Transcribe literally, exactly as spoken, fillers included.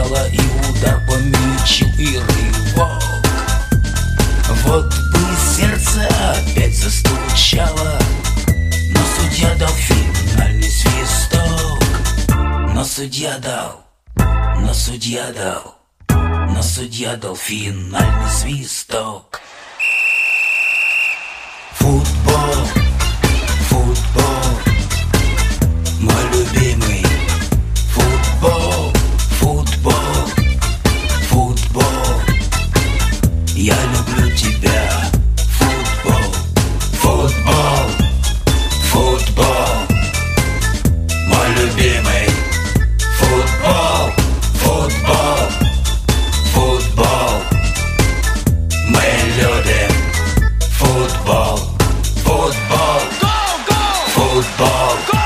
стучало, и удар по мячу, и рывок. Вот бы сердце опять застучало, но судья дал финальный свисток. Но судья дал, но судья дал, но судья дал финальный свисток. Футбол, футбол, мой любимый. Футбол, футбол, футбол, я люблю тебя. Футбол, футбол, футбол, мой любимый. Футбол, футбол, футбол, мы любим. Футбол, футбол, футбол.